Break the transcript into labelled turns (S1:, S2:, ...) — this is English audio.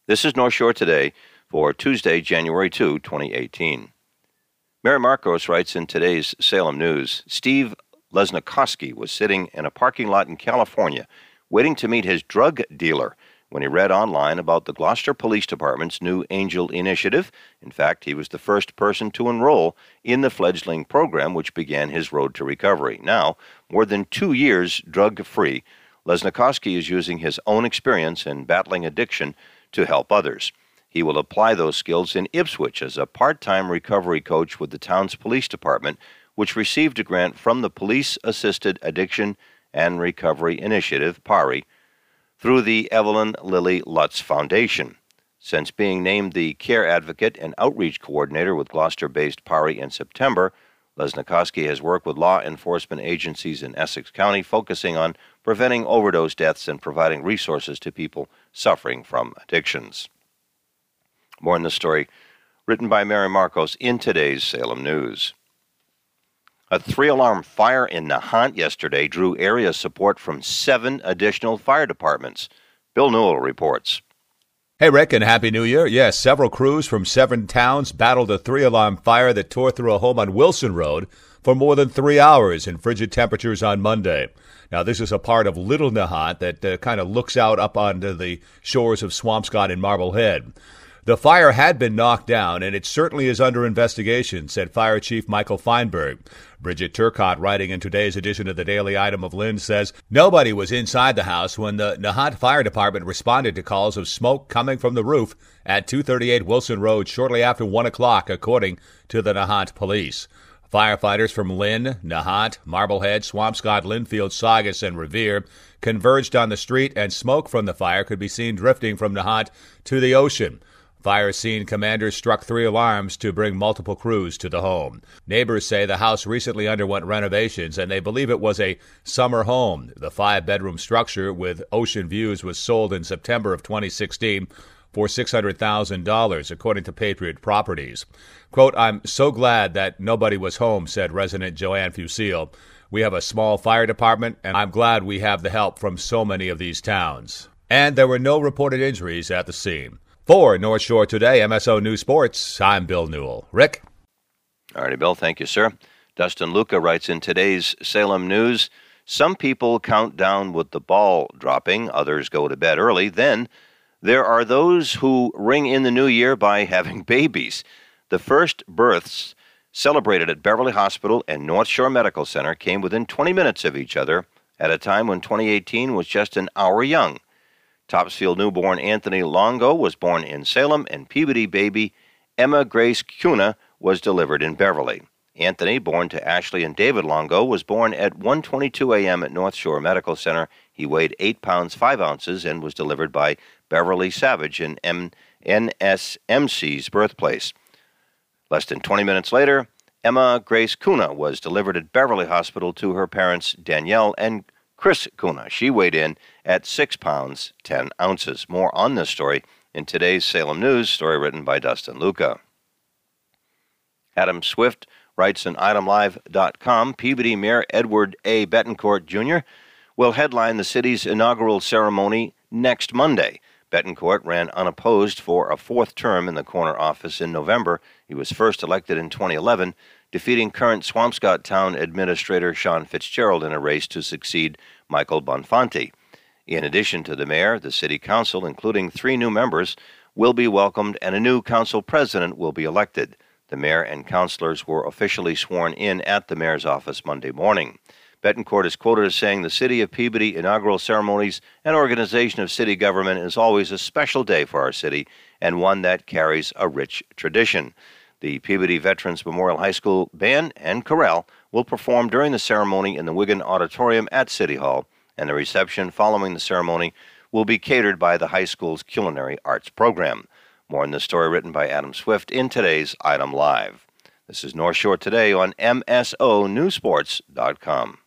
S1: This is North Shore Today for Tuesday, January 2, 2018. Mary Marcos writes in today's Salem News, Steve Lesnikoski was sitting in a parking lot in California waiting to meet his drug dealer when he read online about the Gloucester Police Department's new Angel Initiative. In fact, he was the first person to enroll in the fledgling program, which began his road to recovery. Now, more than 2 years drug-free, Lesnikoski is using his own experience in battling addiction to help others. He will apply those skills in Ipswich as a part-time recovery coach with the town's police department, which received a grant from the Police Assisted Addiction and Recovery Initiative, PARI, through the Evelyn Lilly Lutz Foundation. Since being named the Care Advocate and Outreach Coordinator with Gloucester-based PARI in September, Lesnikoski has worked with law enforcement agencies in Essex County, focusing on preventing overdose deaths and providing resources to people suffering from addictions. More in the story written by Mary Marcos in today's Salem News. A 3-alarm fire in Nahant yesterday drew area support from 7 additional fire departments. Bill Newell reports.
S2: Hey, Rick, and Happy New Year. Yes, several crews from 7 towns battled a 3-alarm fire that tore through a home on Wilson Road for more than 3 hours in frigid temperatures on Monday. Now, this is a part of Little Nahant that kind of looks out up onto the shores of Swampscott and Marblehead. The fire had been knocked down, and it certainly is under investigation, said Fire Chief Michael Feinberg. Bridget Turcott, writing in today's edition of the Daily Item of Lynn, says nobody was inside the house when the Nahant Fire Department responded to calls of smoke coming from the roof at 238 Wilson Road shortly after 1 o'clock, according to the Nahant Police. Firefighters from Lynn, Nahant, Marblehead, Swampscott, Linfield, Saugus, and Revere converged on the street, and smoke from the fire could be seen drifting from Nahant to the ocean. Fire scene commanders struck 3 alarms to bring multiple crews to the home. Neighbors say the house recently underwent renovations, and they believe it was a summer home. The 5-bedroom structure with ocean views was sold in September of 2016 for $600,000, according to Patriot Properties. Quote, I'm so glad that nobody was home, said resident Joanne Fusil. We have a small fire department, and I'm glad we have the help from so many of these towns. And there were no reported injuries at the scene. For North Shore Today, MSO News Sports, I'm Bill Newell. Rick?
S1: All righty, Bill. Thank you, sir. Dustin Luca writes in today's Salem News, some people count down with the ball dropping, others go to bed early. Then there are those who ring in the new year by having babies. The first births celebrated at Beverly Hospital and North Shore Medical Center came within 20 minutes of each other at a time when 2018 was just an hour young. Topsfield newborn Anthony Longo was born in Salem, and Peabody baby Emma Grace Cuna was delivered in Beverly. Anthony, born to Ashley and David Longo, was born at 1:22 a.m. at North Shore Medical Center. He weighed 8 pounds 5 ounces and was delivered by Beverly Savage in NSMC's birthplace. Less than 20 minutes later, Emma Grace Cuna was delivered at Beverly Hospital to her parents Danielle and Chris Cuna. She weighed in at 6 pounds 10 ounces. More on this story in today's Salem News, story written by Dustin Luca. Adam Swift writes on itemlive.com, Peabody Mayor Edward A. Betancourt, Jr. will headline the city's inaugural ceremony next Monday. Betancourt ran unopposed for a 4th term in the corner office in November. He was first elected in 2011, defeating current Swampscott Town Administrator Sean Fitzgerald in a race to succeed Michael Bonfanti. In addition to the mayor, the city council, including 3 new members, will be welcomed and a new council president will be elected. The mayor and councilors were officially sworn in at the mayor's office Monday morning. Betancourt is quoted as saying, the City of Peabody inaugural ceremonies and organization of city government is always a special day for our city and one that carries a rich tradition. The Peabody Veterans Memorial High School Band and Chorale will perform during the ceremony in the Wigan Auditorium at City Hall, and the reception following the ceremony will be catered by the high school's culinary arts program. More in this story written by Adam Swift in today's Item Live. This is North Shore Today on MSONewsports.com.